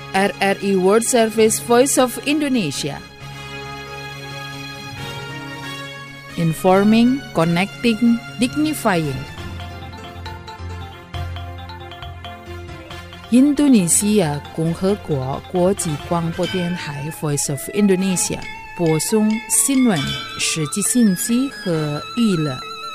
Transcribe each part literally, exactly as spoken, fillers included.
R R I World Service Voice of Indonesia. Informing, connecting, dignifying.印度尼西亚共和国国际广播电台 Voice of Indonesia 播送新闻、实际信息和娱乐。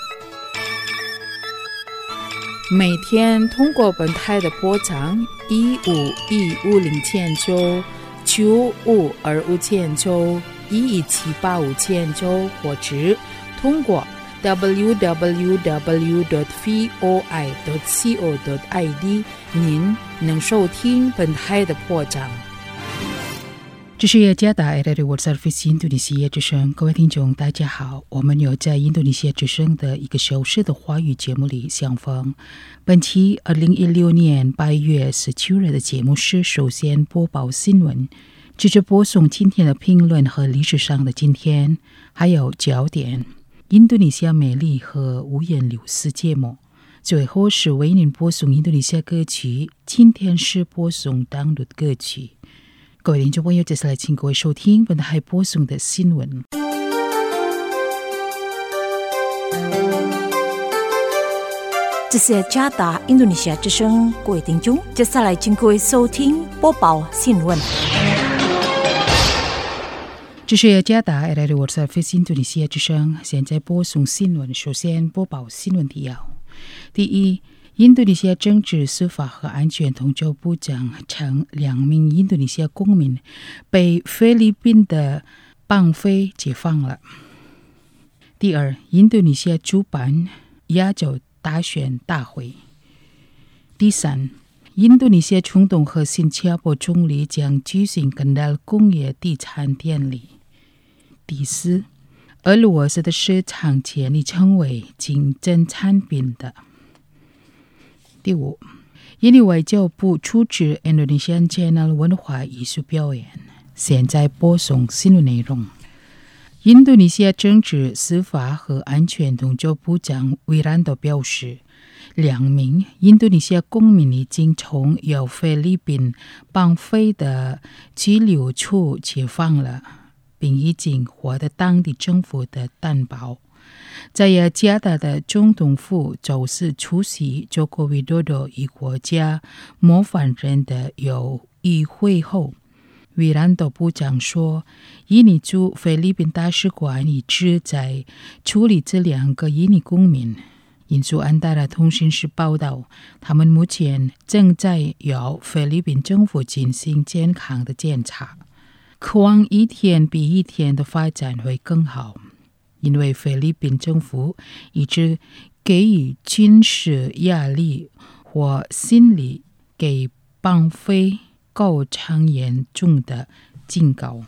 每天通过本台的波长一五一五零千九、九五二五千九、一一七八五千九，或者通过 double-u double-u double-u dot voi dot co dot i d 您能收听本台的波长。这是雅加达 R R I World Service 印度尼西亚之声，各位听众大家好，我们有在印度尼西亚之声的一个小时的华语节目里相逢。本期二零一六年八月十九日的节目是首先播报新闻，接着播送今天的评论和历史上的今天，还有焦点印度尼西亚美丽和五颜六色节目，最后是为您播送印度尼西亚歌曲，今天是播送当地歌曲。各位听众朋友，接下来请各位收听本台播送的新闻。 这是加达印度尼西亚之声，各位听众，接下来请各位收听播报新闻。 这是加达 R R I World Service 印度尼西亚之声，现在播送新闻。首先播报新闻提要：第一，印度尼西亚政治、司法和安全统筹部长称，两名印度尼西亚公民被菲律宾的绑匪解放了。第二，印度尼西亚主办亚洲大选大会。第三，印度尼西亚总统和新加坡总理将举行根岛工业地产典礼。第四，俄罗斯的市场建立成为竞争产品的。第五，印尼外交部出资 Indonesian Channel 文化艺术表演。现在播送新闻内容。印度尼西亚政治、司法和安全统筹部长维兰多表示，两名印度尼西亚公民已经从由菲律宾绑匪的拘留处解放了，并已经获得当地政府的担保。在雅加达的总统府周四出席佐科维多多与国家模范人的友谊会后，维兰多部长说，印尼驻菲律宾大使馆一直在处理这两个印尼公民。印度安达拉通讯社报道，他们目前正在由菲律宾政府进行健康的检查，渴望一天比一天的发展会更好。因为菲律宾政府一直给予军事压力或心理给绑匪构成严重的警告。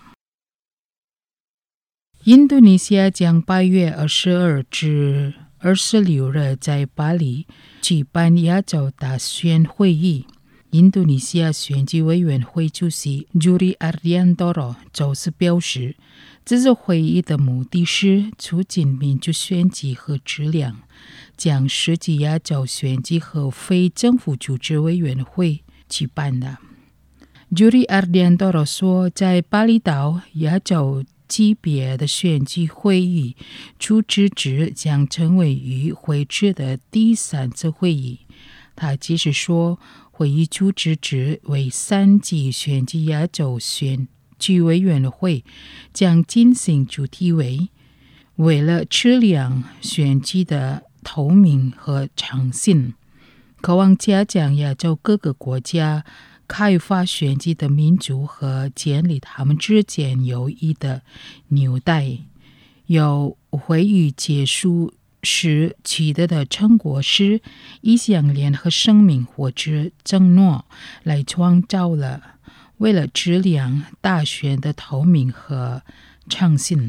印度尼西亚将八月二十二至二十六日在巴黎举办亚洲大选会议。印度尼西亚选举委员会主席 Juri Ardiantoro 周四表示，这次会议的目的是促进民主选举和质量，将涉及亚洲选举和非政府组织委员会举办的。Juri Ardiantoro 说，在巴厘岛亚洲级别的选举会议主持制将成为与会制的第三次会议。他继续说，会议主持制为三级选举亚洲选举委员会将进行主题为为了质量选举的透明和诚信，渴望加强亚洲各个国家开发选举的民主和建立他们之间友谊的纽带。由会议结束时取得的成果是一项联合声明或者承诺，来创造了为了质量大选的透明和诚信。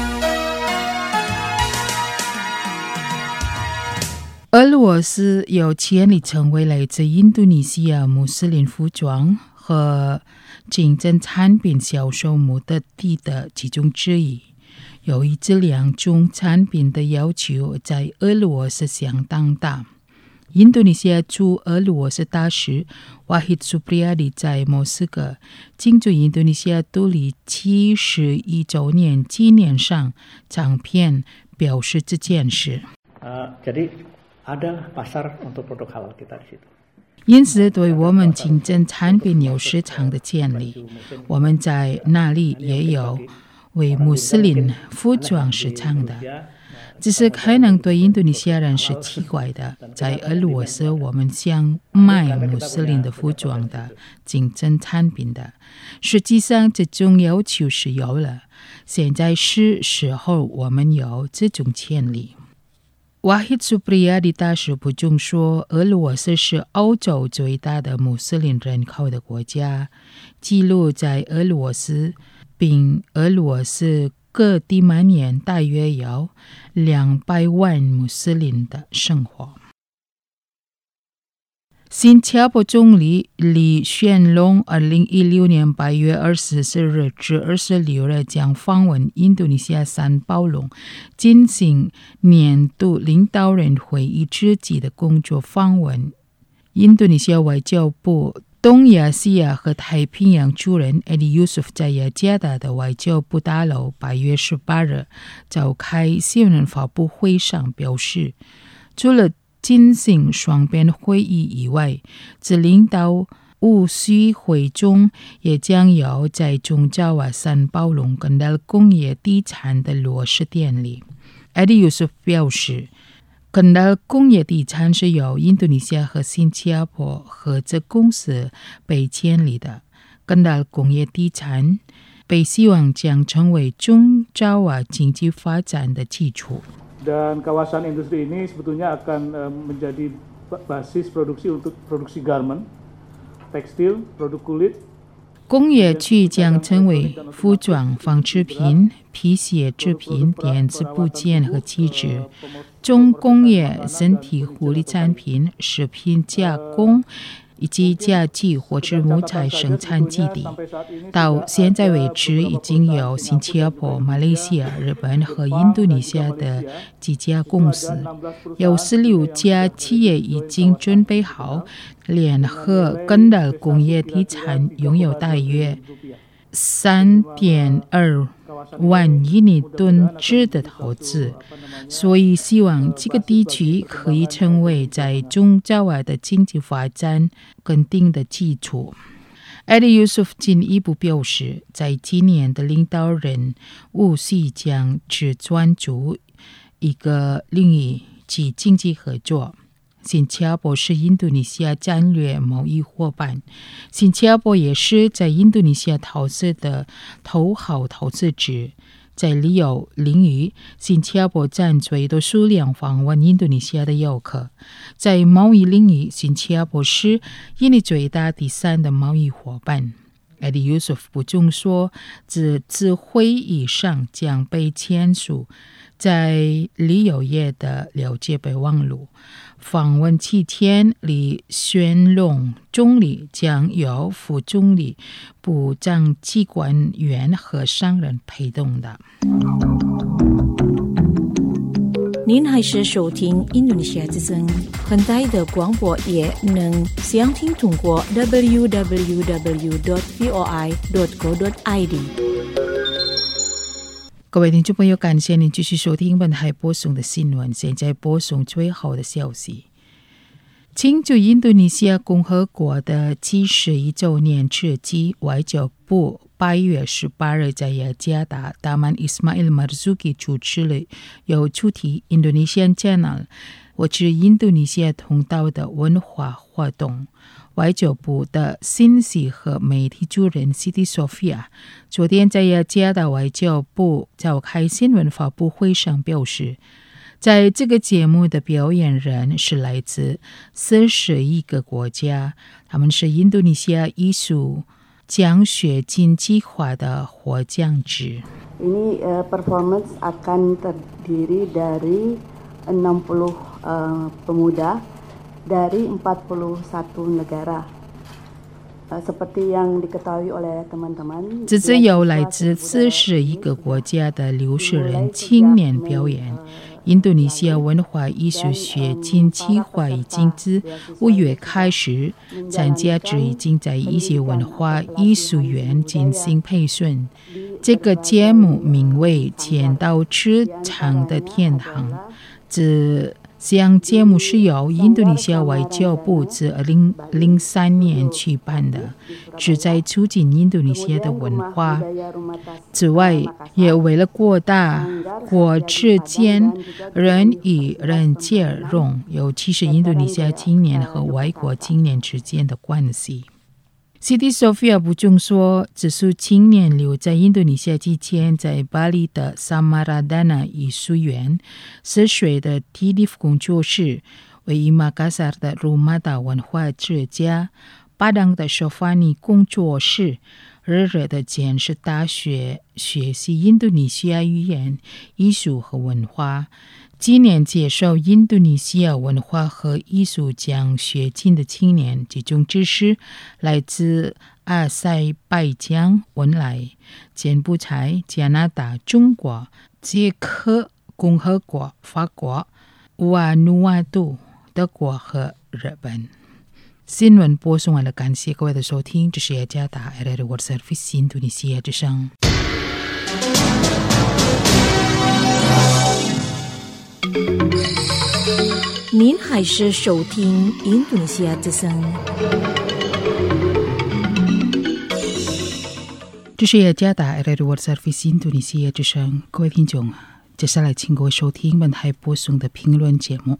俄罗斯有潜力成为来自印度尼西亚穆斯林服装和竞争产品销售目的地的其中之一。由于这两种产品的要求在俄罗斯相当大， 印度尼西亚驻俄罗斯大使瓦希苏普里亚里在莫斯科庆祝印度尼西亚独立七十一周年纪念上长篇表示这件事。 Uh, jadi ada pasar untuk produk halal kita di situ。 因此，对我们竞争产品有市场的建立，我们在那里也有为穆斯林服装市场的。只是可能对印度尼西亚人是奇怪的，在俄罗斯我们想卖穆斯林的服装的竞争产品的，实际上这种要求是有了，现在是时候我们有这种潜力。瓦希苏普里亚的大使补充说，俄罗斯是欧洲最大的穆斯林人口的国家，记录在俄罗斯，并俄罗斯各地每年大约有两百万穆斯林的生活。新加坡总理李显龙二零一六年八月二十四日至二十六日将访问印度尼西亚三宝龙，进行年度领导人会议之际的工作访问。印度尼西亚外交部东亚西亚和太平洋主任 Eddie Yusuf 在雅加达的外交部大楼八月十八日召开新闻发布会上表示，除了进行双边会议以外，在领导务虚会中也将有在中爪哇三宝龙跟到工业地产的落实典礼。 Eddie Yusuf 表示，跟到工业地产是由印度尼西亚和新加坡合资公司被建立的，跟到工业地产被希望将成为中爪哇经济发展的基础。 Dan kawasan industri ini sebetulnya akan uh, menjadi basis produksi untuk produksi garment, tekstil, produk kulit。 工业区将成为服装、纺织品、皮鞋制品、电子部件和机制、重工业、身体护理产品、食品加工以及家具或者木材生产基地。到现在为止，已经有新加坡、马来西亚、日本和印度尼西亚的几家公司，有十六家企业已经准备好联合跟到工业地产，拥有大约三点二万亿尼吨值的投资，所以希望这个地区可以成为在中爪哇的经济发展稳定的基础。Eddie Yusuf 进一步表示，在今年的领导人务虚将只专注一个领域及经济合作。新加坡是印度尼西亚战略贸易伙伴，新加坡也是在印度尼西亚投资的头号投资者。在旅游领域，新加坡占最多数量访问印度尼西亚的游客。在贸易领域，新加坡是印尼最大第三的贸易伙伴。Eddie Yusuf 补充说，这次会议上将被签署在旅游业的了解备忘录。访问期间，李显龙总理将由副总理、部长机关员和商人陪同的。 您还是收听印度尼西亚之声，很大的广播也能详听通过 double-u double-u double-u dot v o i dot co dot i d。 各位听众朋友，感谢您继续收听本台播送的新闻。现在播送最后的消息：庆祝印度尼西亚共和国的七十一周年之际，外交部八月十八日在雅加达达曼伊斯马伊尔马祖基主持了有主题 Indonesian Channel 或者印度尼西亚通道的文化活动。外交部的信息和媒体主任 Siti Sofia 昨天在雅加达外交部召开新闻发布会上表示，在这个节目的表演人是来自四十一个国家，他们是印度尼西亚艺术奖学金计划的获奖者。 Ini uh, performance akan terdiri dari enam puluh uh, pemuda dari empat puluh satu negara. Seperti yang diketahui oleh teman-teman， 这次由来自四十一个国家的六十人青年表演， 印度尼西亚文化艺术学近期会已经自五月开始，参加者已经在一些文化艺术院进行培训。这个节目名为《剑道之长的天堂》。这项节目是由印度尼西亚外交部自二零零三年举办的，旨在促进印度尼西亚的文化。此外，也为了扩大国之间人与人接融，尤其是印度尼西亚青年和外国青年之间的关系。Siti Sofia 补充说，这数青年留在印度尼西亚之前，在巴黎的 Samaradana 艺术院、涉水的 Tidif 工作室、位于马卡萨的 Rumah 文化之家、巴当的 Shofani 工作室、日日的建设大学学习印度尼西亚语言、艺术和文化。今年接受印度尼西亚文化和艺术奖学金的青年，其中之是来自阿塞拜疆、文莱、柬埔寨、加拿大、中国、捷克共和国、法国、乌瓦努瓦杜、德国和日本。新闻播送完了，感谢各位的收听，这是雅加达 R R World Service 印度尼西亚之声。 您还是收听印度尼西亚之声。 这是雅加达 R R World Service 印度尼西亚之声，各位听众，接下来请各位收听本台播送的评论节目。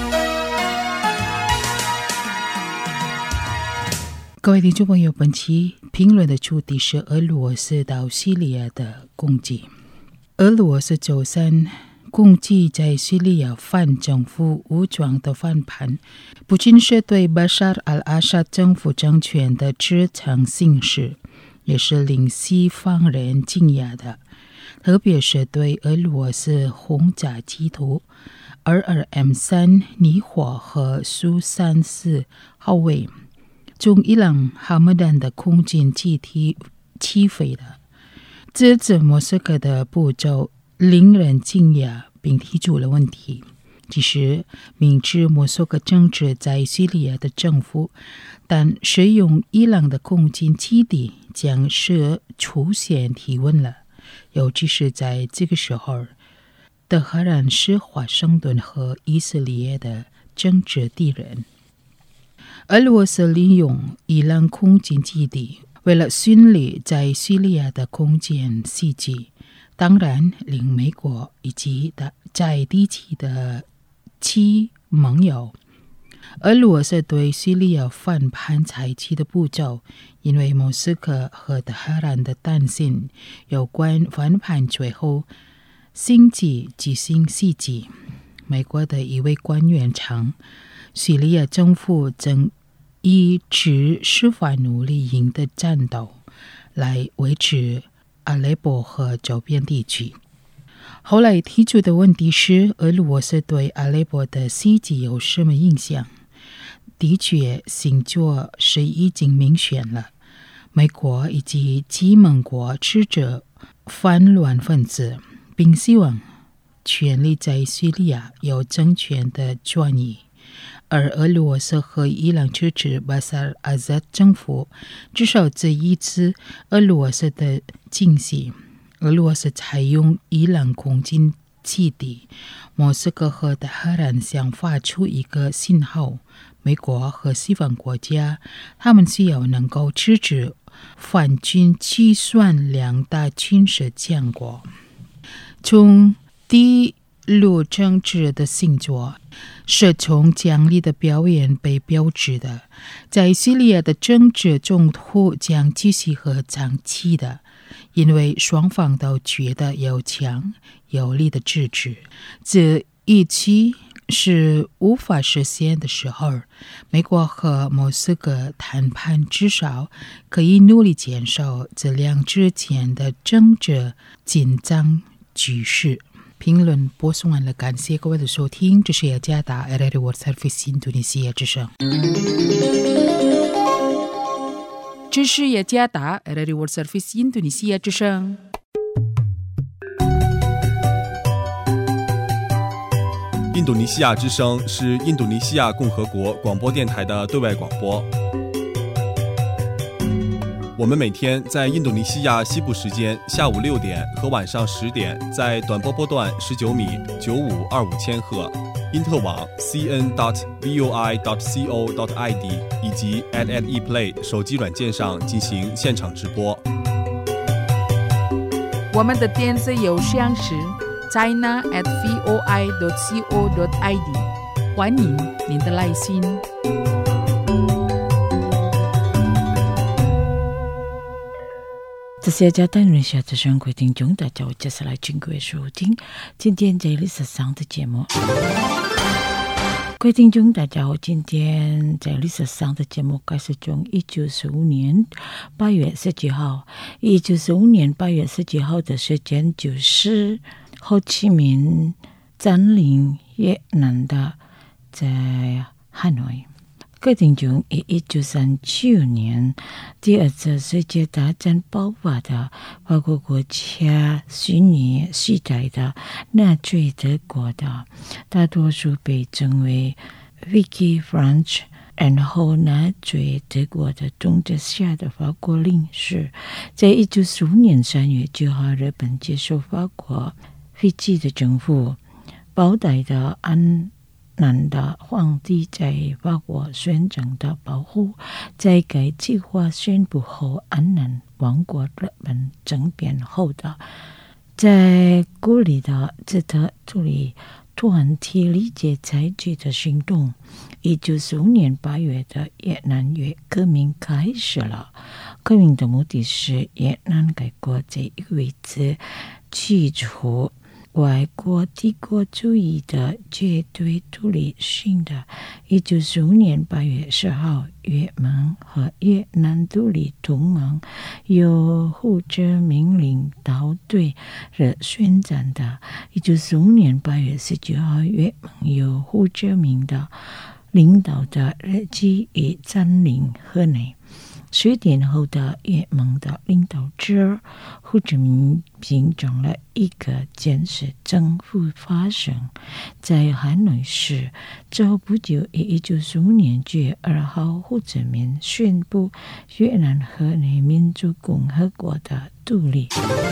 各位听众朋友，本期评论的主题是俄罗斯到叙利亚的攻击。俄罗斯周三攻击在叙利亚反政府武装的反叛，不仅是对巴沙尔·阿尔沙政府政权的至强行使，也是令西方人惊讶的，特别是对俄罗斯轰炸机图 二二 M 三 尼火和苏三四号位从伊朗哈默丹的空军基地起飞的。这次莫斯科的步骤令人惊讶，并提出了问题。其实明知莫斯科政治在叙利亚的政府，但使用伊朗的空军基地将是出现提问了。尤其是在这个时候，德黑兰是华盛顿和以色列的政治敌人。俄罗斯利用伊朗空军基地，为了训练在叙利亚的空军袭击，当然令美国以及在地区的其盟友。俄罗斯对叙利亚反叛采取的步骤，因为莫斯科和德黑兰的担心有关反叛最后星期进行袭击。美国的一位官员称，叙利亚政府正以指示法努力赢得战斗来维持阿雷伯和周边地区。后来提出的问题是，俄罗斯对阿雷伯的袭击有什么影响？的确，星座是已经明显了。美国以及其盟国指责反乱分子，并希望权力在叙利亚有政权的转移。而俄罗斯和伊朗支持巴沙尔·阿萨德政府，至少这一次俄罗斯的侵袭，俄罗斯采用伊朗空军基地，莫斯科和德黑兰想发出一个信号，美国和西方国家，他们需要能够支持反军计算两大军事强国。从第路政治的星座是从奖励的表演被标志的，在叙利亚的政治冲突将继续和长期的，因为双方都觉得有强有力的支持。这一期是无法实现的时候，美国和莫斯科谈判至少可以努力减少这两之间的政治紧张局势。评论播送完了，感谢各位的收听，这是雅加达 R R World Service 印度尼西亚之声。这是雅加达 R R World Service 印度尼西亚之声。 印度尼西亚之声是印度尼西亚共和国广播电台的对外广播。我们每天在印度尼西亚西部时间下午六点和晚上十点，在短波波段十九米九五二五千赫、因特网 c n dot v o i dot co dot i d 以及 at at ePlay 手机软件上进行现场直播。 我们的电子邮箱是 china at voi dot co dot i d， 欢迎您的来信。 这些家单人下之声各位听众，大家好，接下来请各位收听今天在历史上的节目。各位听众，大家好，今天在历史上的节目开始从一九四五年八月十几号，一九四五年八月十几号的时间就是胡志明占领越南的在汉nội。各位听众，以一九三九年第二次世界大战爆发的法国国家虚拟时代的纳粹德国的大多数被称为 Vichy French， 然后纳粹德国的统治下的法国领事，在一九四五年三月九号，日本接受法国废弃的政府，保代的安南的皇帝在法国宣称的保护，在该计划宣布后，安南王国日本政变后的，在孤立的自特处理团体理解采取的行动。一九四五年八月的越南越革命开始了，革命的目的是越南改国在一位置去除外国帝国主义的绝对独立性的。一九四五年八月十号，越盟和越南独立同盟由胡志明领导对日宣战的。一九四五年八月十九号，越盟由胡志明的领导的日机已占领河内。十点后的越盟的领导者胡志明形成了一个建设政府发生在汉nội市。之后不久，以一九四五年九月二号，胡志明宣布越南河内民主共和国的独立。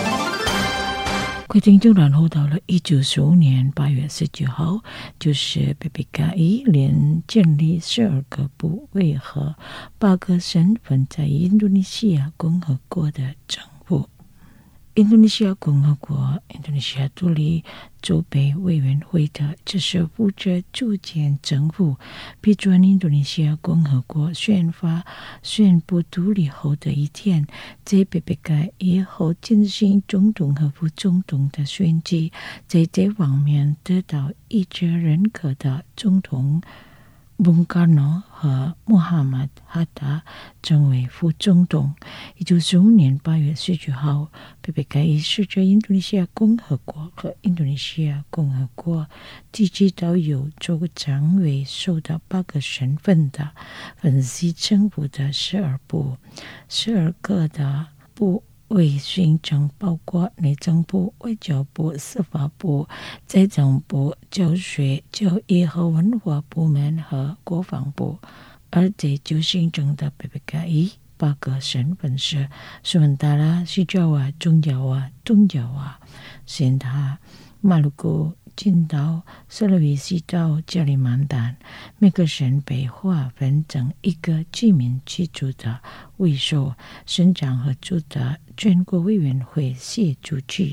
规定就然后到了一九四五年八月十九号，就是 P P K I 连建立十二个部位和八个省份在印度尼西亚共和国的政府。印度尼西亚共和国印度尼西亚独立筹备委员会的这是负责组建政府，批准印度尼西亚共和国宣发宣布独立后的一天，在 P P K I 后进行总统和副总统的选举，在这方面得到一致认可的总统Bung Karno 和穆罕默哈达成为副总统。一九四五年八月十九号 ，P P K I 是着印度尼西亚共和国和印度尼西亚共和国地区都有州长为首的八个省份的分析政府的十二部，十二个的部为行政包括内政部、外交部、司法部、财政部、教学、教育和文化部门和国防部。而这就形成的 P P K I 八个省份是苏门答腊、西爪哇、中爪哇、东爪哇、仙塔、马鲁古、金岛、斯洛维西岛、加里曼丹。每个省被划分成一个居民居住的卫所、省长和主的全国委员会协助区。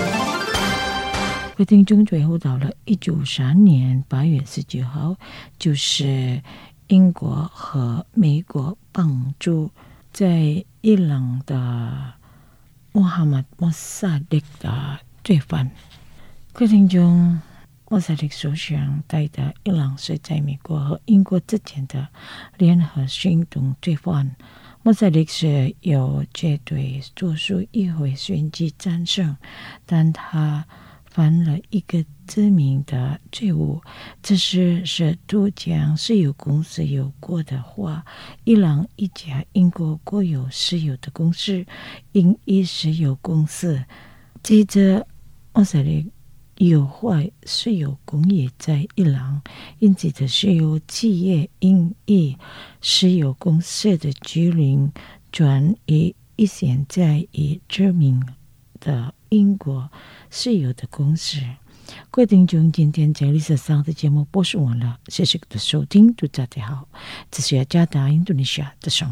规定中最后到了一九五三年八月十九号，就是英国和美国帮助在伊朗的穆罕默德·穆萨迪的罪犯。规定中穆萨迪首相带的伊朗是在美国和英国之间的联合行动罪犯。穆萨迪是有绝对多数议会选举战胜，但他犯了一个致命的罪误，这是是都将石油公司有过的话，伊朗一家英国国有石油的公司，英伊石油公司。接着穆萨迪优化石油工业在伊朗，因此的石油企业因以石油公司的居民转移一现在已知名的英国石油的公司。各位听众，今天在历史上的节目播送完了，谢谢各位的收听，祝大家好，这是雅加达印度尼西亚的声。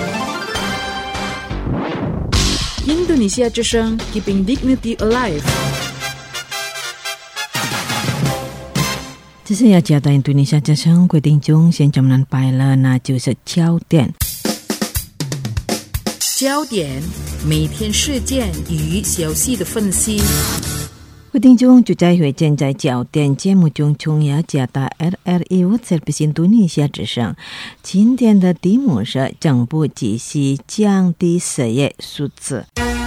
印度尼西亚之声 Keeping Dignity Alive。 这是雅加达印度尼西亚之声，各位听众，现在我们拜了，那就是焦点。 焦点，每天事件与消息的分析。 各位听众，就在会见在焦点节目中，从雅加达 R R E 我这边印度尼西亚之声。今天的题目是政府继续降低失业数字。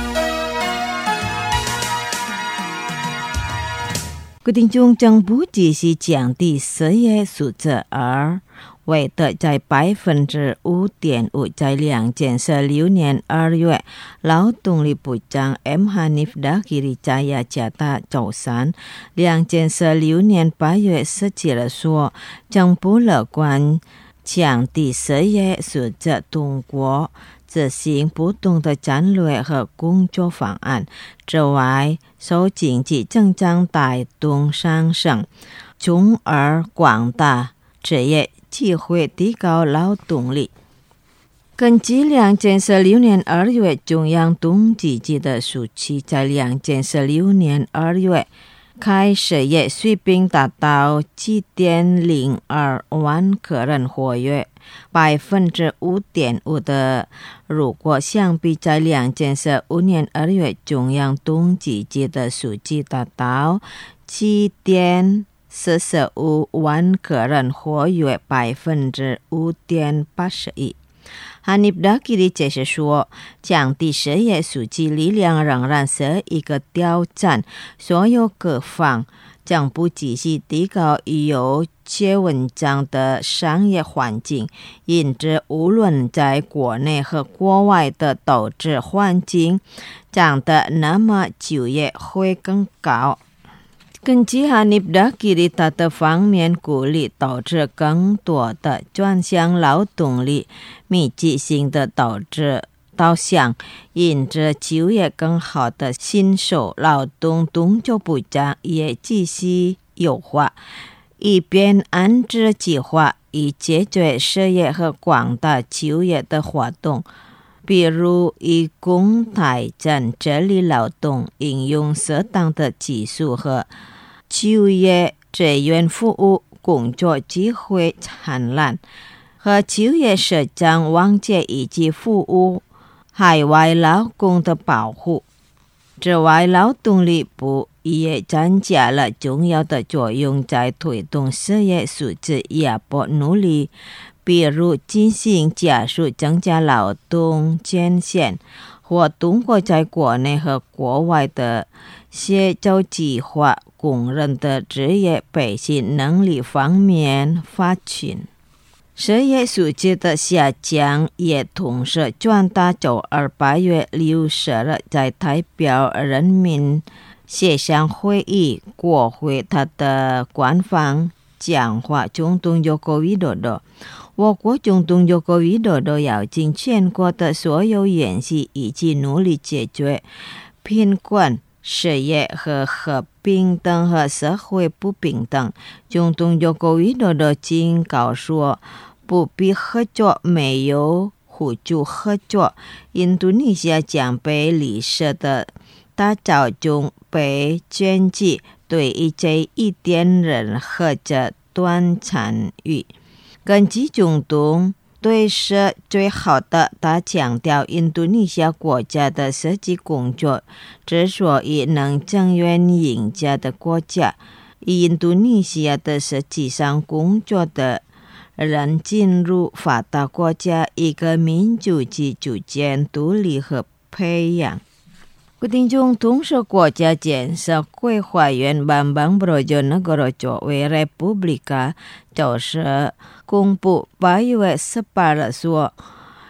各位听众，政府继续降低失业数字，而为的在百分之五点五，在两千十六年二月，劳动力部长 M Hanif Dakiri 在雅加达周三，两千十六年八月十七日说，政府乐观降低失业数字，通过执行不同的战略和工作方案。之外，受经济增长带动上升，从而广大职业机会提高劳动力。根据两千十六年二月中央统计局的数据，在两千十六年二月，开失业水平达到七点零二万个人活跃，百分之五点五的。如果相比在两千十五年二月中央统计局的数据达到七点四十五万个人活跃，百分之五点八十一。Hanif Dakiri 解释说，降低失业数据力量仍然是一个挑战，所有各方政府继续提高有且稳定的商业环境，因此无论在国内和国外的投资环境长得那么就业会更高。根据 Hanif Dakiri 他的方面鼓励导致更多的转向劳动力密集性的导致导向，因此就业更好的新手劳动动作部长也继续优化，以便按照计划以解决失业和广大就业的活动，比如以供台站这里劳动应用适当的技术和就业志愿服务，工作机会灿烂和就业市场旺季以及服务海外劳工的保护。之外，劳动力部也增加了重要的作用，在推动失业数字压迫努力，比如进行加速增加劳动前线，或通过在国内和国外的协作计划工人的职业培训能力方面发展。失业数字的下降也同时转达周二八月六十日在代表人民协商会议国会他的官方讲话中东尤科维多多，我国总统尤科维多多邀请全国的所有人士一起努力解决贫困、失业和不平等和社会不平等。总统尤科维多多警告说，不必合作没有互助合作，印度尼西亚将被历史的大潮中被卷进，对一这一点任何者短参与。根据总统对是最好的，他强调印度尼西亚国家的实际工作之所以能成为赢家的国家，印度尼西亚的实际上工作的人进入发达国家一个民主及逐渐独立和培养。各听众，同时国家建设规划院 Bambang Brojonegoro 作为 Republika 就是公布八月十八日说，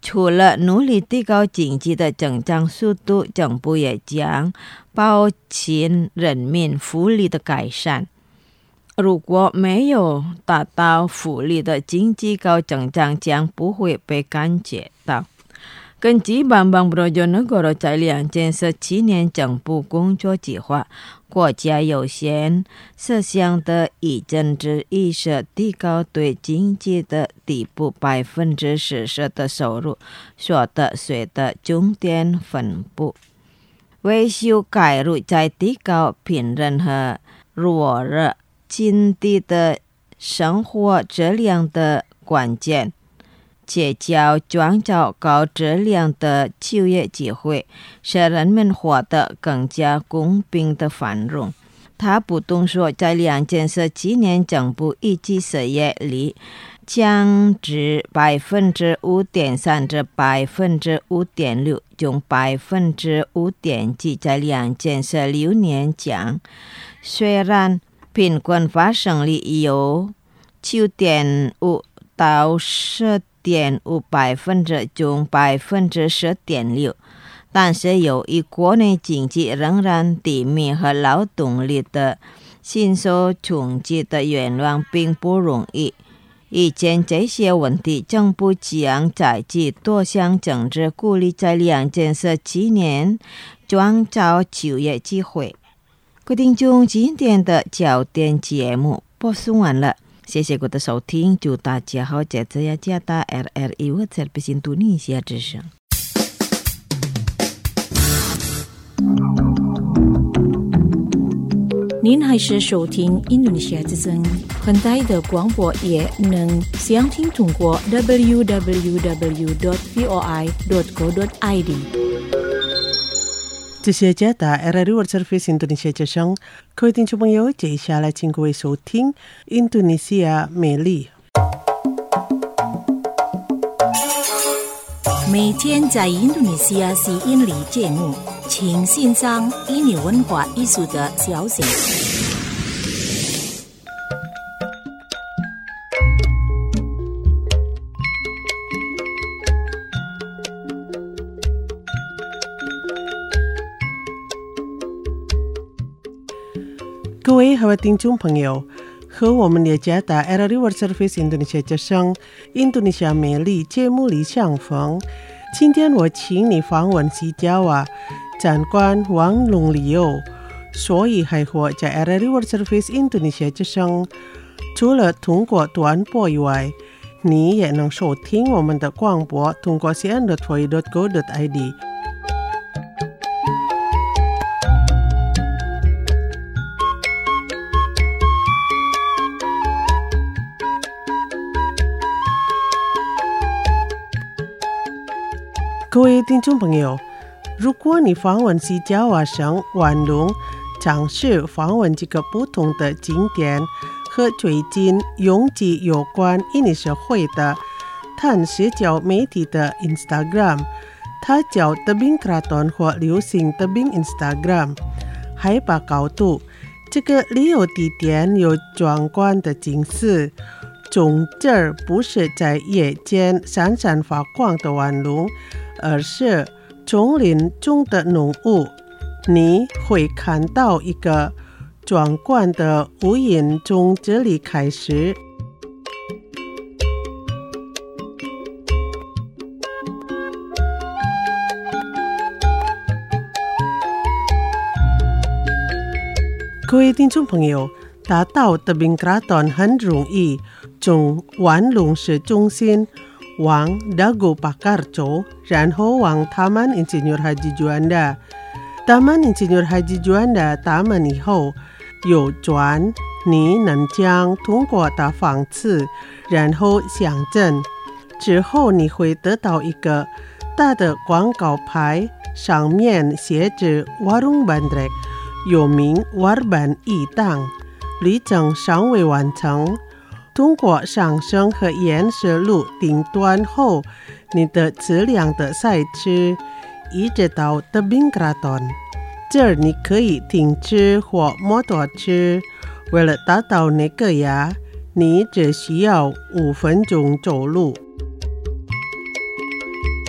除了努力提高经济的增长速度，政府也将保持人民福利的改善。如果没有达到福利的经济高增长，将不会被感觉到。根据邦邦Brojonegoro在两建设七年政府工作计划，国家优先设想的以政治意识提高对经济的底部百分之四十的收入所得税的重点分布，为修改入在提高贫人和弱热经济的生活质量的关键，且将创造高质量的就业机会，使人们活得更加公平的繁荣。他补充说，在两建设七年政府预计失业率降至百分之五点三至百分之五点六，从百分之五点几在两建设六年降。虽然平均发生率由九点五到十点五百分之从百分之十点六，但是由于国内经济仍然低迷和劳动力的新受冲击的愿望并不容易。以前这些问题，政府将采取多项政治鼓励在两建设七年创造就业机会。各位听众，今天的焦点节目播送完了。谢谢各位的收听，祝大家好，这次要加大 R R I World Service Indonesia 之声。 您还是收听印度尼西亚之声，很大的广播也能详听通过 double-u double-u double-u dot v o i dot co dot i d。 这是加大 R R I World Service Indonesia 之声，各位听众朋友，接下来请各位收听印度尼西亚美丽。 每天在印度尼西亚是印尼节目，请欣赏印尼文化艺术的消息。 各位和听众朋友，和我们的加大 R R I World Service Indonesia 之声印度尼西亚美丽节目里相逢。今天我请你访问西加瓦长官王龙里欧，所以还活在 R R I World Service Indonesia 之声。除了通过短波以外，你也能收听我们的广播，通过 c n dot v o i dot co dot i d。各位听众朋友，如果你访问西加瓦省万隆，尝试访问几个不同的景点和最近拥挤有关印尼社会的碳社交媒体的 Instagram， 它叫 Tebing Kraton 或流行 Tebing Instagram。海拔高度，这个旅游地点有壮观的景色。从这儿不是在夜间闪闪发光的万隆，而是丛林中的浓雾，你会看到一个壮观的屋檐从这里开始。各位听众朋友，达到Tebing Kraton很容易，从万隆市中心往 Dago Pakar 走，然后往 Taman Insinyur Haji Juanda。 Taman Insinyur Haji Juanda 大门以后有转，你能将通过的房子，然后乡镇之后，你会得到一个大的广告牌，上面写着 Warung Bandrek， 有名 Warban 驿档。旅程尚未完成，通过上升和岩石路顶端后，你的质量的赛车一直到 Tebing Kraton。 这儿你可以停车或摩托车，为了达到那个呀，你只需要五分钟走路。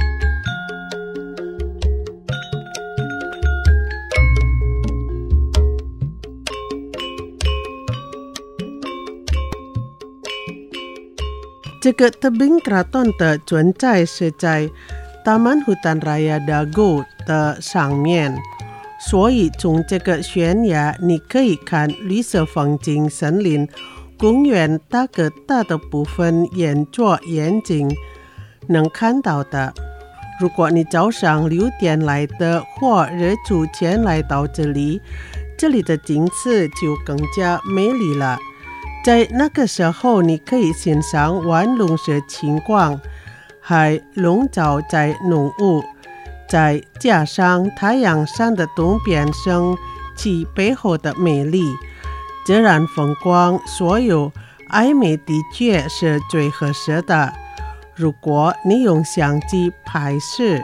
这个tebing keraton 的存在是在 Taman Hutan Raya Dago 的上面，所以从这个悬崖你可以看绿色风景森林公园大个大的部分沿着眼睛能看到的。如果你早上六点来的或日出前来到这里，这里的景色就更加美丽了。在那个时候你可以欣赏万龙石情况，还笼罩在浓雾，再加上太阳山的东边升起背后的美丽，自然风光所有暧昧的确是最合适的。如果你用相机拍摄，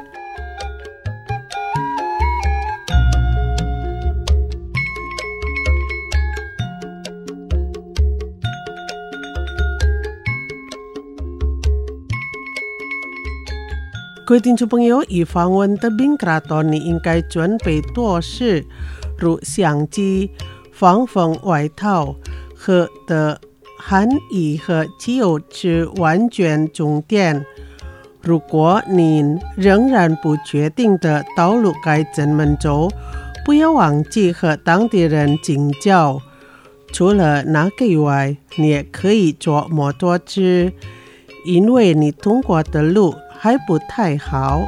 各位听众朋友，以访问tebing keraton你应该准备多事，如相机、防风外套和的寒衣和汽油是完全重点。如果您仍然不确定的道路该怎么走，不要忘记和当地人请教。除了那个以外，你也可以坐摩托车，因为你通过的路还不太好。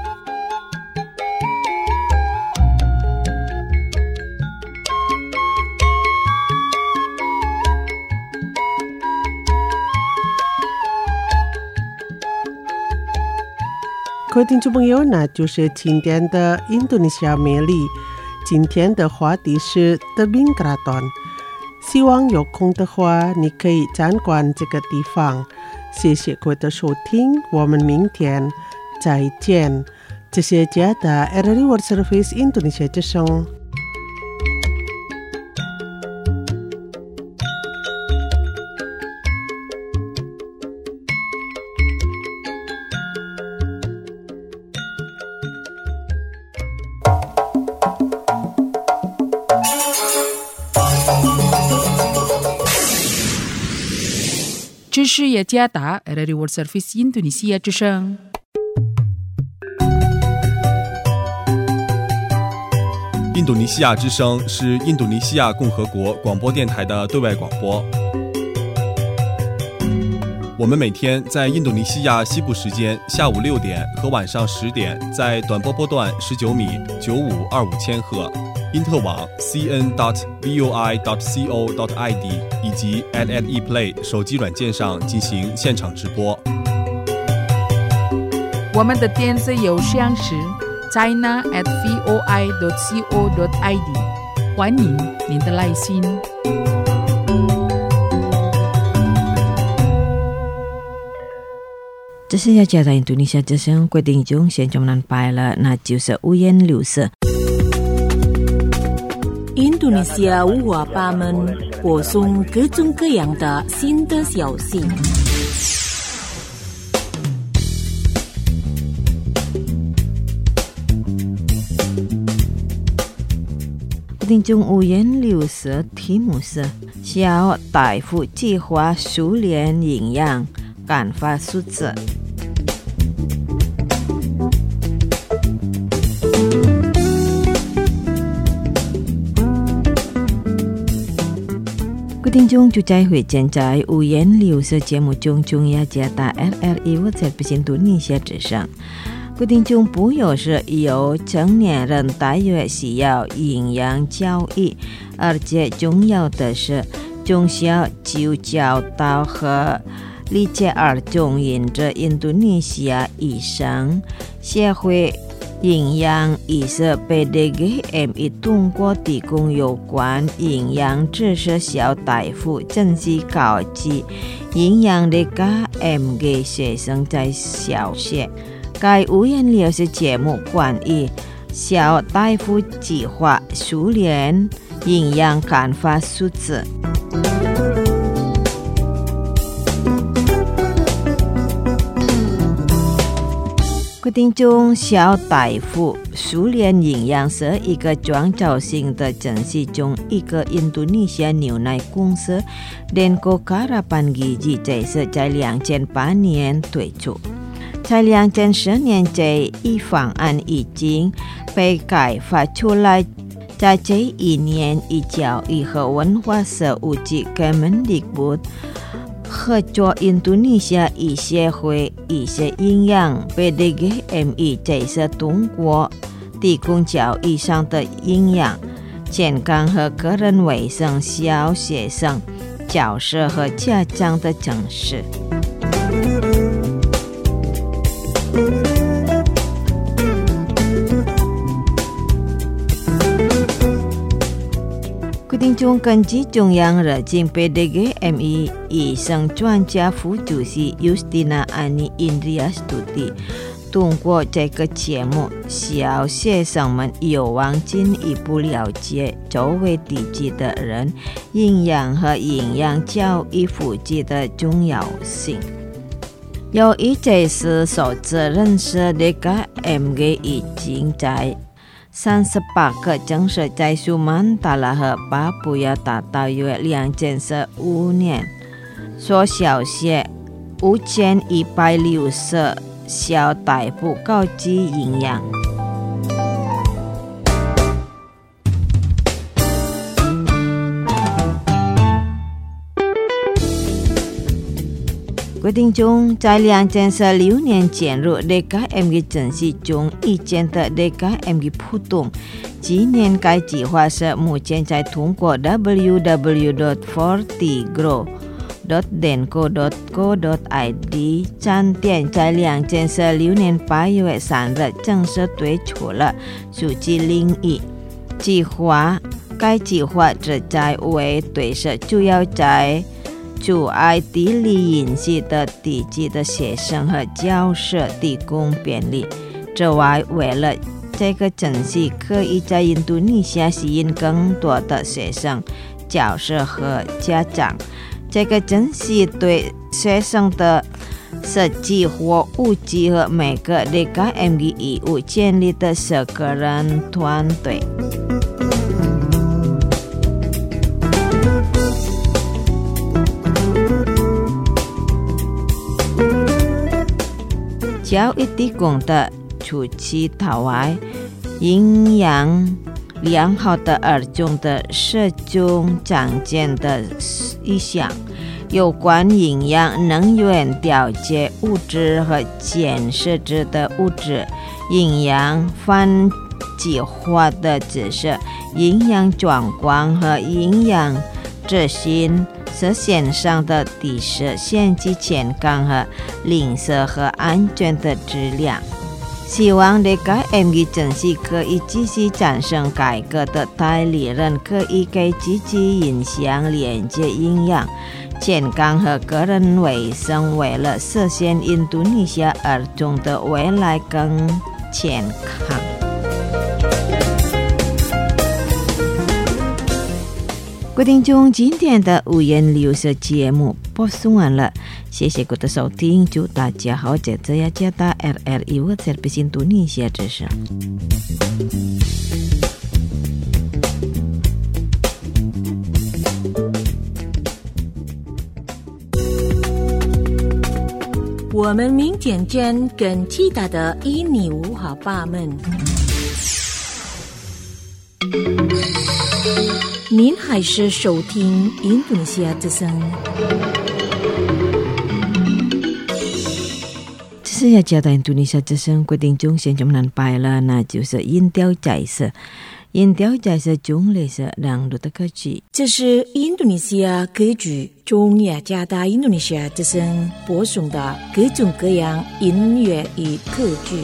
各位听众朋友，那就是今天的印度尼西亚美丽。今天的话题是 tebing keraton， 希望有空的话你可以参观这个地方。谢谢各位的收听，我们明天再见。这是加的 R R I World Service Indonesia 之声。 这是雅加达 R R I World Service Indonesia 之声。 印度尼西亚之声是印度尼西亚共和国广播电台的对外广播。我们每天在印度尼西亚西部时间下午六点和晚上十点，在短波波段十九米九五二五千赫，因特网 c n dot v o i dot co dot i d 以及 at at ePlay 手机软件上进行现场直播。 我们的电子邮箱是 china at voi dot co dot i d， 欢迎您的来信。 这是雅加达印度尼西亚之声，各位听众现在能拜了，那就是五颜六色。 印度尼西亚五花八门，播送各种各样的新的消息。 听众五颜六色题目是小大夫计划熟练营养感发数字。各位听众就再会见在五颜六色节目中，中雅加达 R R I 我在不印度尼西亚之声。各位听众不要是有成年人大约需要营养教育，而且重要的是从小就教导和理解儿童因着印度尼西亚医生协会营养医师 P D G M I 通过提供有关营养知识小大夫真是高级营养的 M 给学生在小学。该五颜六色节目关于小大夫计划熟练营养感发数字。 规定中，小大夫苏联营养是一个创造性的城市中一个印度尼西亚牛奶公司 Denko Karapan Gizi 这是在两千八年推出，在两千十年这一方案已经被开发出来。在这一年，以教育和文化事务局 Kemendikbud 合作印度尼西亚医协会医学营养 P D G M E 这是通过提供教育上的营养、健康和个人卫生小学生、教师和家长的城市。规定中，根据中央热情 P D G M E 医生专家副主席 Justina Ani Indriastuti， 通过这个节目，小学生们有望进一步了解周围地区的人营养和营养教育普及的重要性。由于这是首次认识 D K M G 已经在三十八个城市在苏曼达拉和巴布亚达到约两千十五年，所小学五千一百六十小大夫高级营养。规定中，在两千十六年进入 D K M G 城市中以前的 D K M G 普通，今年该计划是目前在通过 w w w dot fortigrow dot denko dot co dot i d 站点，在两千十六年八月三日正式推出了数据领域计划。该计划旨在为对象主要在阻碍地理隐私的地区的学生和教师提供便利。此外，为了这个城市可以在印度尼西亚吸引更多的学生、教师和家长，这个城市对学生的设计或物质和每个 D K M G 义务建立的是个人团队。教育提供的初期到位、营养良好的儿童的十种常见的一项，有关营养、能源调节物质和减脂质的物质、营养分计划的知识、营养状况和营养执行。是线上的第十限制健康和零食和安全的质量。希望 D K M G 城市可以继续产生改革的代理人，可以给积极影响连接营养、健康和个人卫生，为了实现印度尼西亚儿童的未来更健康。各位听众，今天的五颜六色节目播送完了，谢谢各位的收听，祝大家好，这次要接到 R R I World Service Indonesia 之声。 我们明天见，更其他的一你五好八门。您还是收听印度尼西亚之声。 这是要交代印度尼西亚之声规定中现在难拜了，那就是音调在色。音调在色中类是两路的歌曲。 这是印度尼西亚歌剧中雅加达印度尼西亚之声播送的各种各样音乐与歌剧。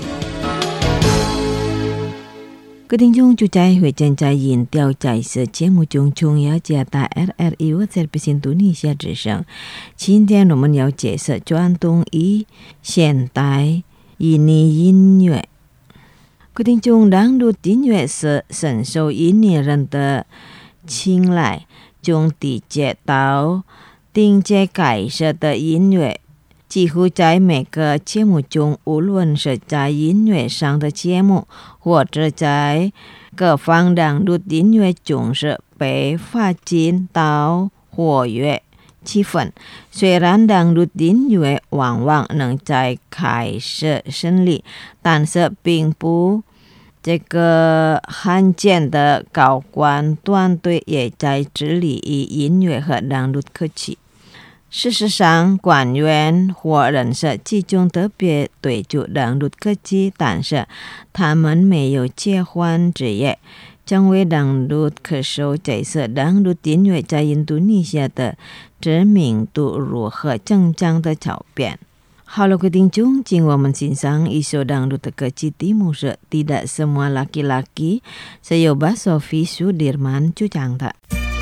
各位听众，就在会见在音调在色节目中，中要加大 R R I World Service Indonesia之声。今天我们要介绍传统与现代印尼音乐。各位听众，让路音乐是深受印尼人的青睐，从低阶到顶阶改设的音乐几乎在每个节目中，无论是在音乐上的节目，或者在各方登录音乐中是被发展到活跃气氛。虽然登录音乐往往能在开始胜利，但是并不这个罕见的高管团队也在致力于音乐和登录科技。事实上，官员或人士集中特别对注登录科技，但是他们没有切换职业，成为登录歌手。这是登录音乐在印度尼西亚的知名度如何增长的照片。好了，各位听众，请我们欣赏一首登录的歌曲，题目是 Tidak Semua Laki-Laki. Saya Yoba Sofi Sudirman Cujangta.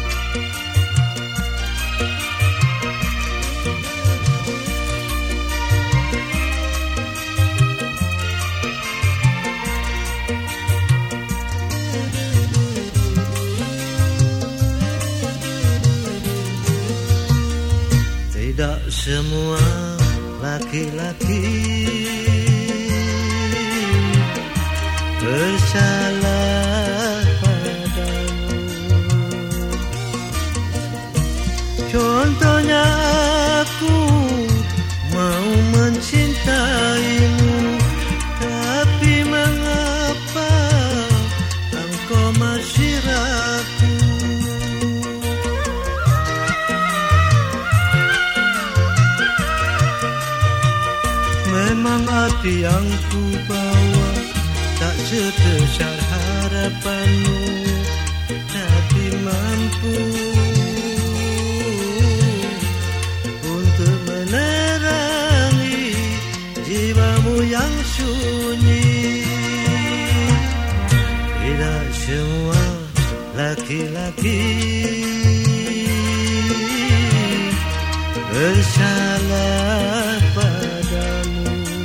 Tidak semua laki-laki bersalah padamu. Contohnya aku mau mencintaimu, tapi mengapa engkau masih ragu? Memang hati yang ku bawa tak sebesar harapanmu, tapi mampu untuk menerangi jiwamu yang sunyi. Tidak semua laki-laki bersalah padamu.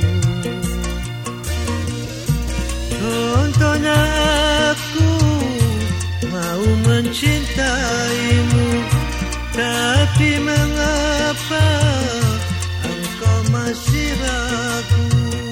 Contohnya aku mau mencintaimu, tapi mengapa engkau masih ragu?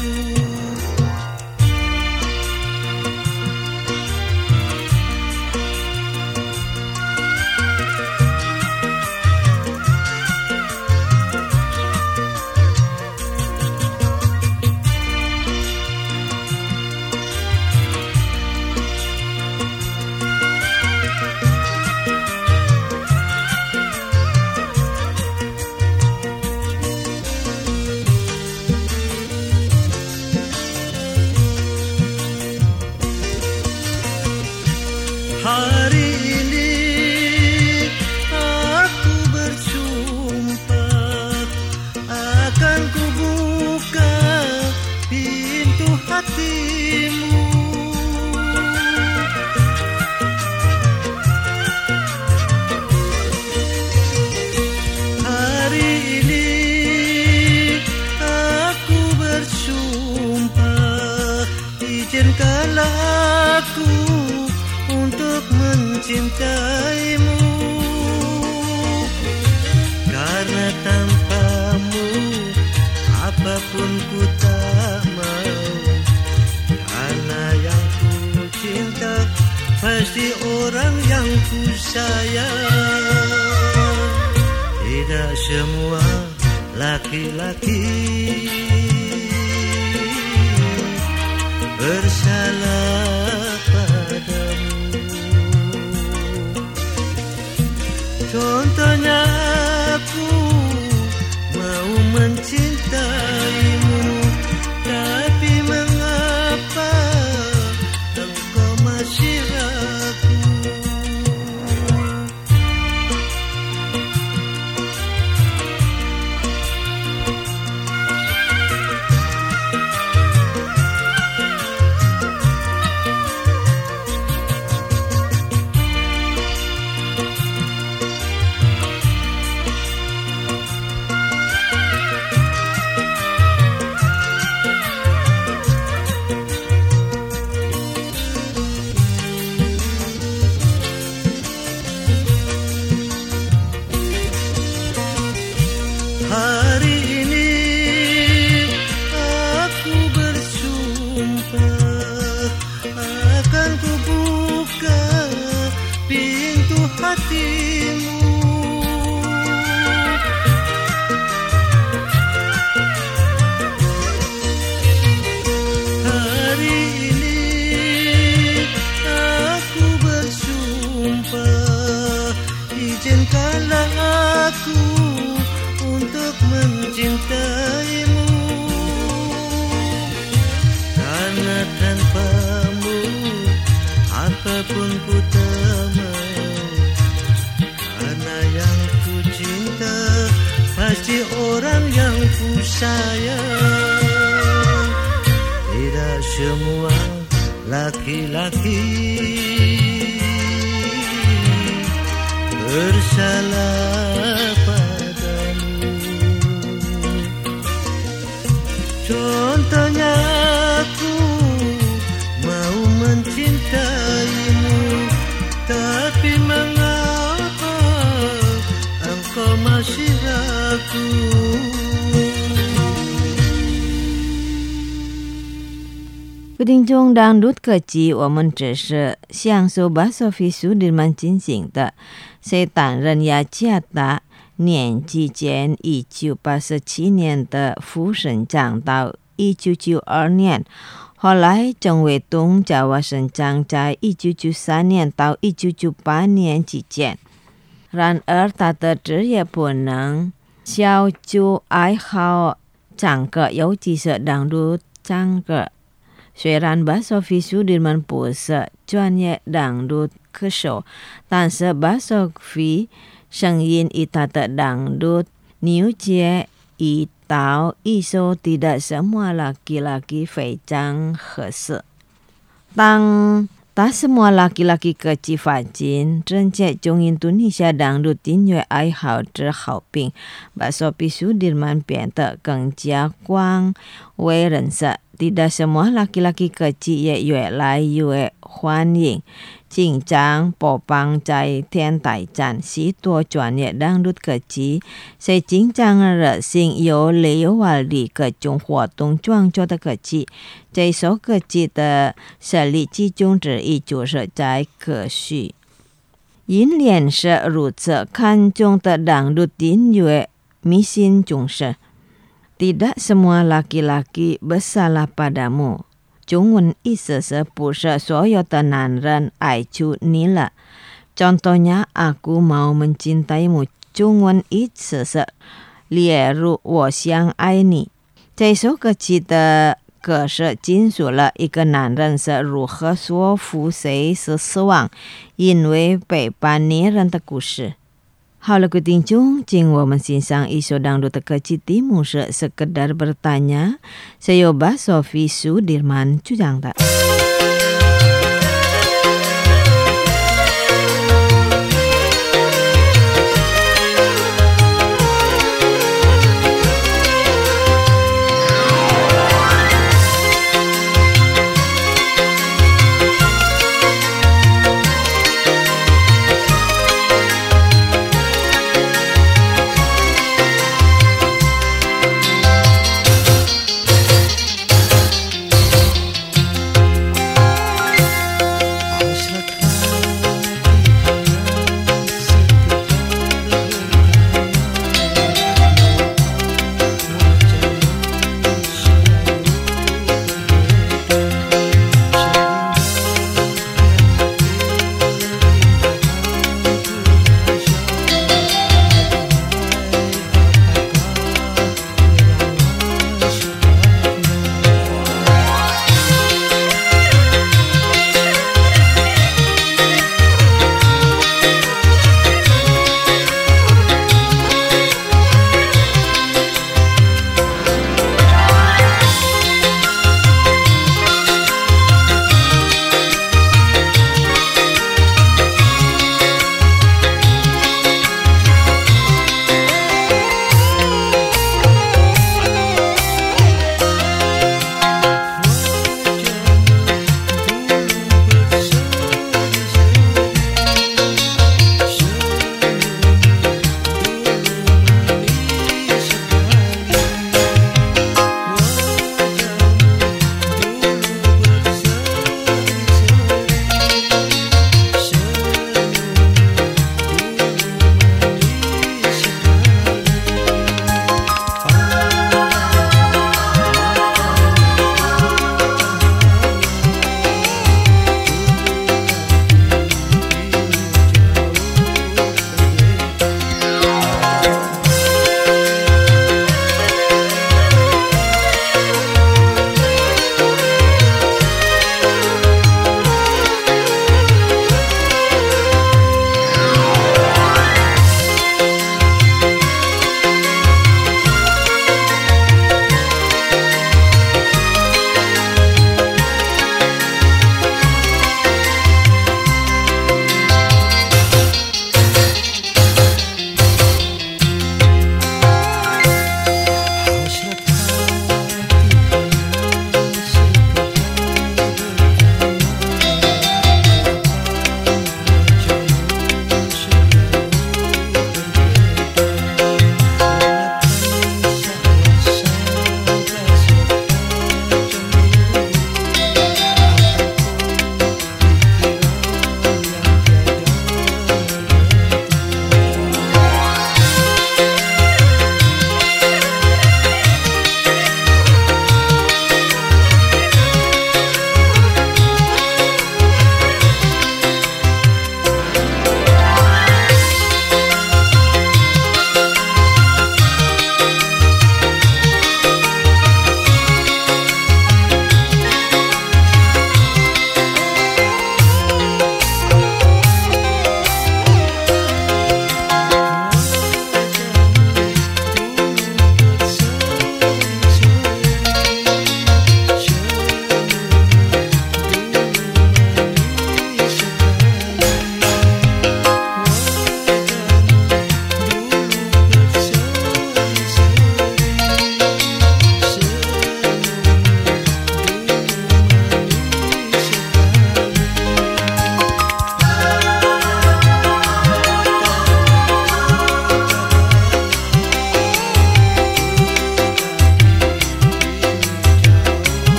Hari ini aku bersumpah akan kubuka pintu hatimu. Hari ini aku bersumpah, izinkanlah aku untuk mencintaimu, karena tanpamu apapun ku tak mau, karena yang ku cinta pasti orang yang ku sayang. Tidak semua laki-laki bersalah padamu. Contohnya aku mau mencintaimu, tapi mengapa engkau masih ragu? pun ku tak mau, karena yang ku cinta pasti orang yang ku sayang. Tidak semua laki-laki bersalah padamu. Contohnya aku mau mencintaimu, tapi mengapa engkau masih ragu? 不听中当录个集，我们只是享受把索菲苏迪曼进行的。谁担任雅加达年期间一九八七年的副省长到一九九二年，后来成为东爪哇省长，在一九九三年到一九九八年期间。然而，他的职业不能小就爱好唱歌，尤其是当录唱歌。虽然巴索菲苏迪曼不是专业当录歌手，但是巴索菲声音以他的当录扭结一到一首 tidak semua laki-laki 非常合适。当tak semua laki-laki kecil Fajin 正在中印度尼西亚当录音乐爱好者好评，巴索菲苏迪曼变得更加广为人知。Tidak semua laki-laki kecil 也越来越欢迎。紧张播放在天台站，许多专业当录歌姬在紧张热心有理有外力各种活动创作的歌姬。这首歌姬的实力其中之一就是在歌序。因连是如此看重的当录音乐迷信重视。Tidak semua laki-laki bersalah padamu. 中文意思是不是所有的男人爱出你了。Contohnya, aku mau mencintaimu. 中文意思是例如我想爱你。这首歌曲的歌是讲述了一个男人是如何说服谁是失望，因为背叛女人的故事。好了，各位听众，请我们欣赏一首dangdut的歌曲，题目是 Sekedar Bertanya。Saya Mbak Sofi Sudirman Cujangta。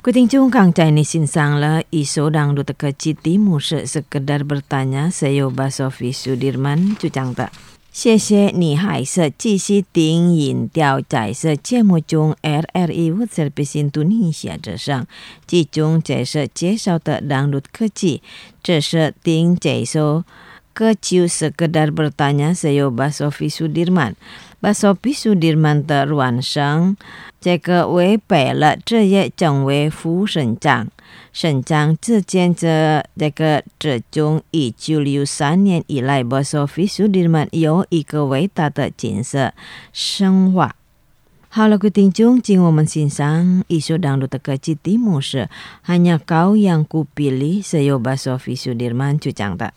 Quý thính chung Kang Chai ni xin sang la isu dangdut ke citimu se sekedar bertanya saya Basofi Sudirman Cucang tak. 谢谢你还是继续听引调在这节目中 R R E World Service Indonesia 之上，其中这是介绍的dangdut科技，这是听这首歌曲 sekedar bertanya saya Basofi Sudirman。Basofi Sudirman 的软声，这个违背了职业政委副省长。省长之间的这个这种一九六三年以来 Basofi Sudirman 有一个伟大的建设生活。好了，各位听众，请我们欣赏isu dangdut terkecil timur se hanya kau yang kupilih saya Basofi Sudirman Cucang tak.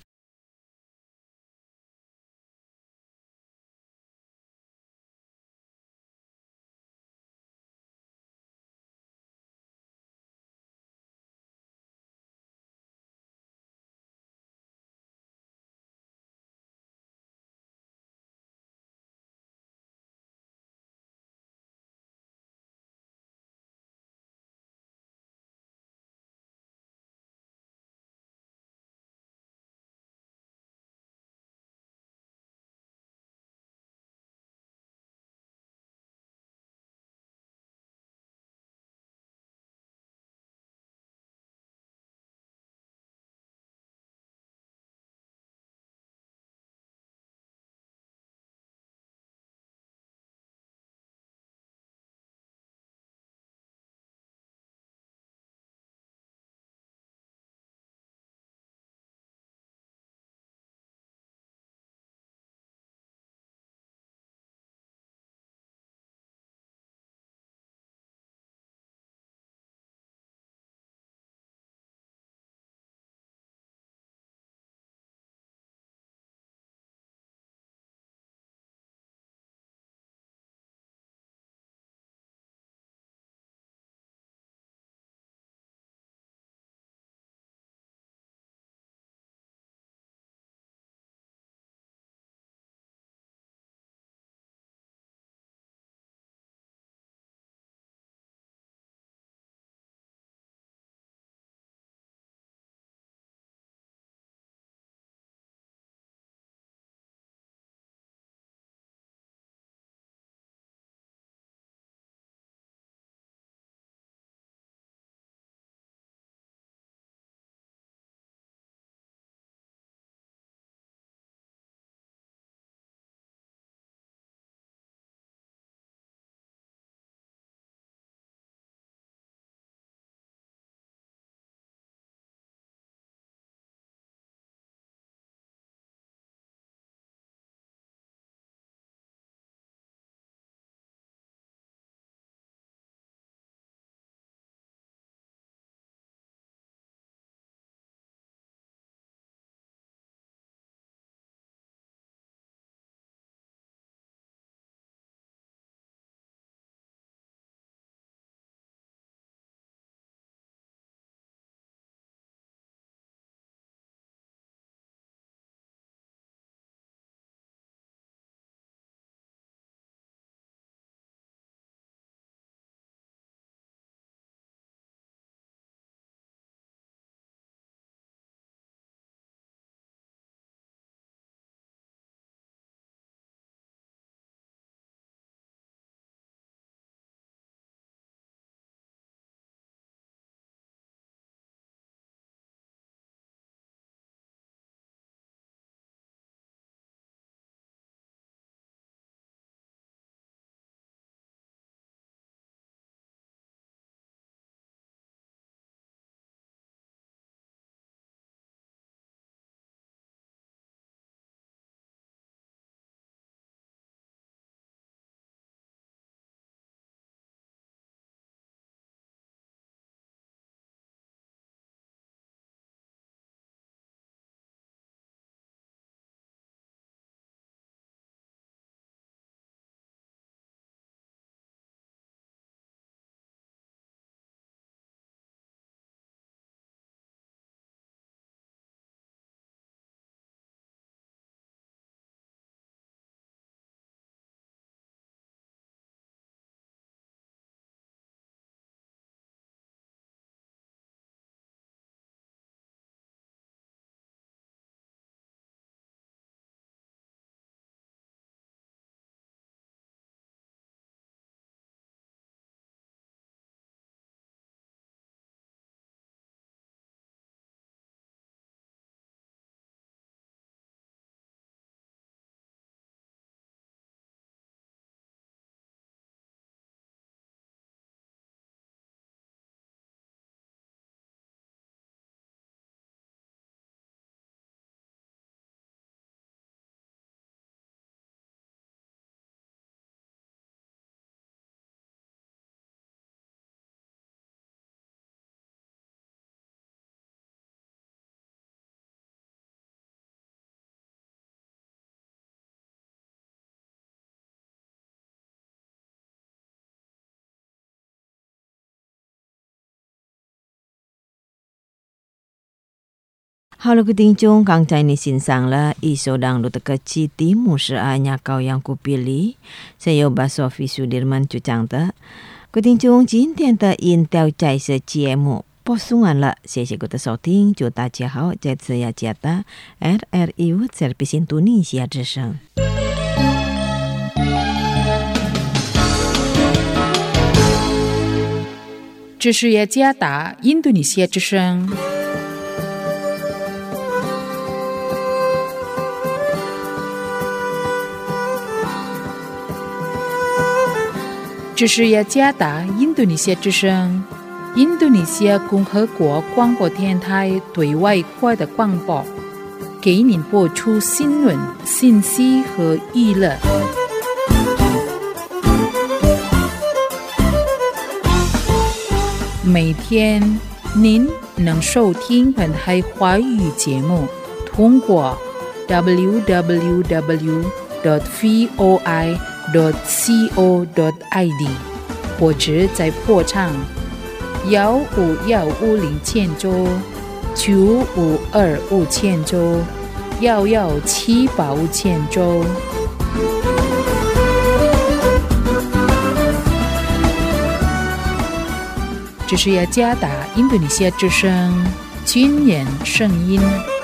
好了，各位听众，刚才你欣赏了一首dangdut的歌曲，题目是 Hanya Kau Yang Kupilih， 是由 Sophie Sudirman 主唱的。各位听众，今天的音调在这节目播送完了，谢谢各位的收听，祝大家好，这次要接的 R R U Service Indonesia 之声。 这是雅加达印度尼西亚之声。这是雅加达印度尼西亚之声，印度尼西亚共和国广播电台对外扩的广播，给您播出新闻、信息和娱乐。每天您能收听本台华语节目，通过 double-u double-u double-u dot v o i dot co dot i d 或者在波长幺五幺五零千周、九五二五千周、幺幺七八五千周。这是雅加达印度尼西亚之声军人声音。